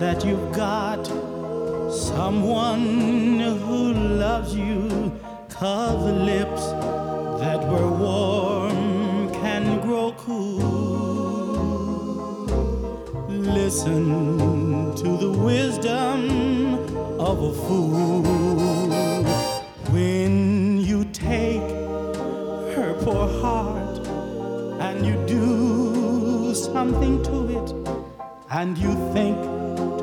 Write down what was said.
that you've got someone who loves you, 'cause the lips that were warm can grow cool. Listen to the wisdom of a fool. When you take her poor heart and you do something to it, and you think